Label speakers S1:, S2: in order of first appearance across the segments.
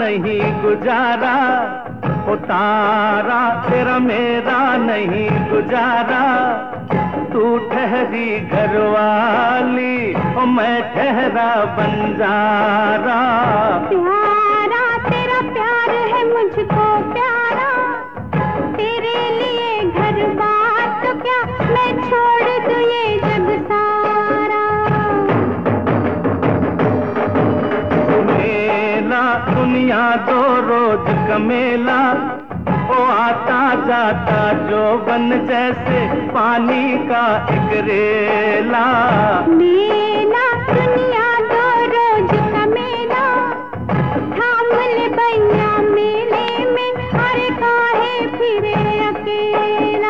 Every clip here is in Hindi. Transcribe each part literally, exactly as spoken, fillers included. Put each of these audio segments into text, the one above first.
S1: नहीं गुजारा, उतारा तेरा मेरा नहीं गुजारा। तू ठहरी घरवाली और मैं ठहरा बंजारा।
S2: प्यारा तेरा प्यार है मुझको प्यारा, तेरे लिए घर बार तो क्या मैं छोड़ दूं ये जग सारा।
S1: मेला दुनिया दो रोज का मेला, ओ आता जाता जो बन जैसे पानी का एक रेला।
S2: मेला दुनिया दो रोज का मेला, थाम ले भैया मेले में, अरे काहे फिरे अकेला।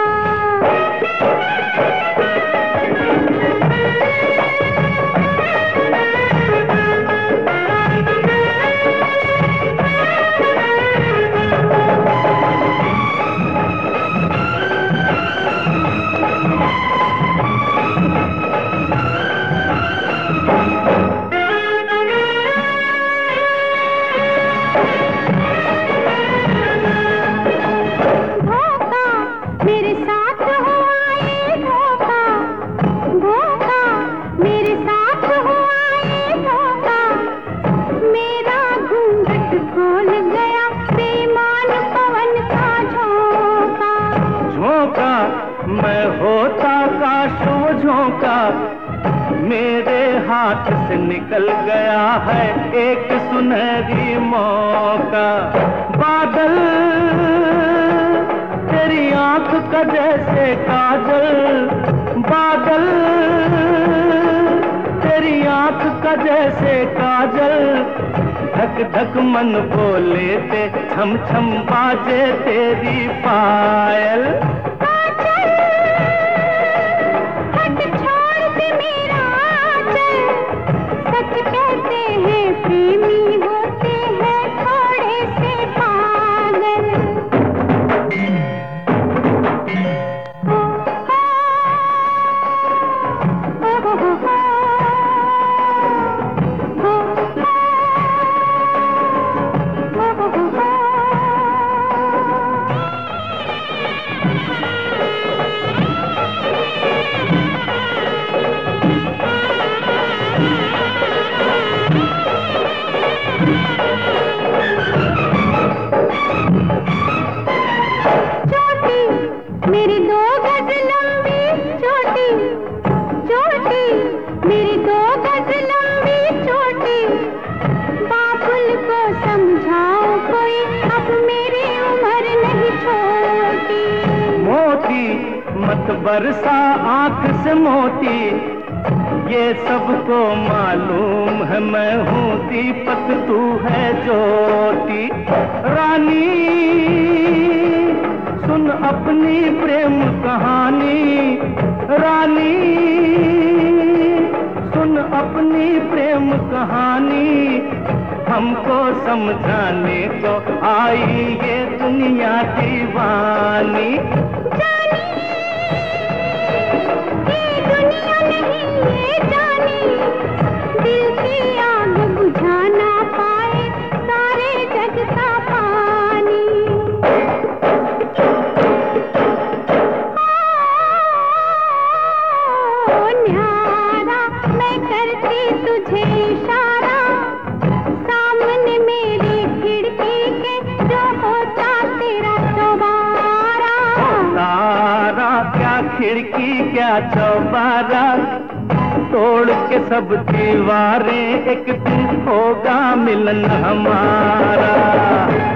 S2: मेरे साथ हुआ ये धोखा, धोखा मेरे साथ हुआ ये धोखा। मेरा घूंघट खोल गया बेईमान पवन का झोंका।
S1: झोंका मैं होता काश वो झोंका, मेरे हाथ से निकल गया है एक सुनहरी मौका। बादल तेरी आंख का जैसे काजल, बादल तेरी आंख का जैसे काजल। धक धक मन बोले थे, छम छम बाजे तेरी पायल।
S2: हट छोड़ दे मेरा आंचल, सच कहते हैं प्रेमी होते हैं थोड़े से पागल। चोटी मेरी दो गज लंबी चोटी, चोटी मेरी दो गज लंबी चोटी। बाबुल को समझाओ कोई, अब मेरी उम्र नहीं छोटी।
S1: मोती मत बरसा आंख से मोती, ये सबको मालूम है मैं हूँ दीपक तू है ज्योति। रानी सुन अपनी प्रेम कहानी, रानी सुन अपनी प्रेम कहानी। हमको समझाने को आई ये दुनिया दीवानी।
S2: ये दुनिया नहीं ये जानी, दिल की आग बुझा ना पाए सारे जग का पानी। ओ न्यारा मैं करती तुझे इशारा, सामने मेरी खिड़की के जो होता तेरा चौबारा।
S1: तारा क्या खिड़की क्या चौबारा, तोड़ के सब दीवारें एक दिन होगा मिलन हमारा।